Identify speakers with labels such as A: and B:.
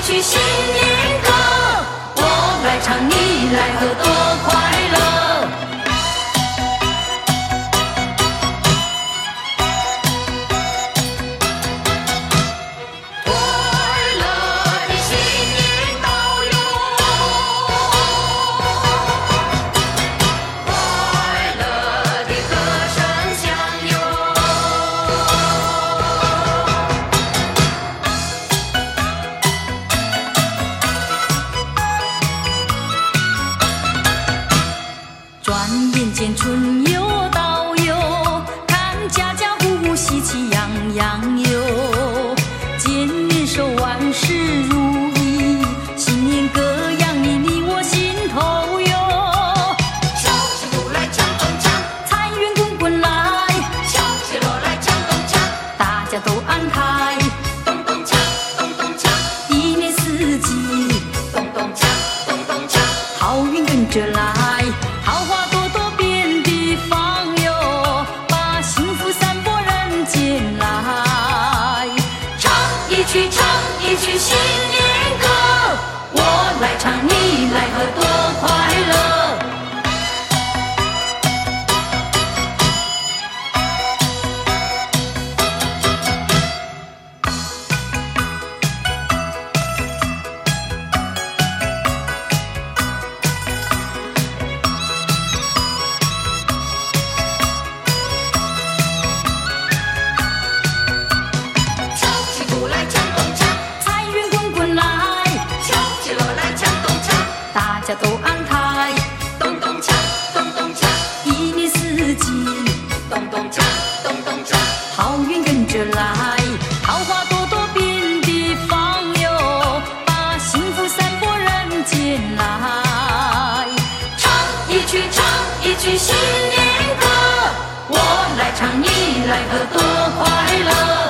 A: 曲新年歌，我来唱，你来和，多快乐！快乐的新年到哟，快乐的歌声响哟。转眼间春又到哟，看家家户户喜气洋洋哟。见人说万事如意，新年歌扬你你我心头哟。
B: 小起鼓来锵咚锵，
A: 财源滚滚来，
B: 小起锣来锵咚锵，
A: 大家都安泰，
B: 咚咚锵咚咚锵，
A: 一年四季
B: 咚咚锵咚咚锵，
A: 好运跟着来，桃花朵朵遍地放哟，把幸福散播人间来。唱一曲新年歌，我来唱，你来和，多快乐！
B: 小起鼓来锵咚锵，
A: 财源滚滚来，
B: 小起锣来锵咚锵，
A: 大家都安泰，
B: 咚咚锵咚咚锵，
A: 一年四季
B: 咚咚锵咚咚锵，
A: 好运跟着来，桃花朵朵遍地放哟，把幸福散播人间来。唱一曲新年歌，我来唱，你来和，多快乐！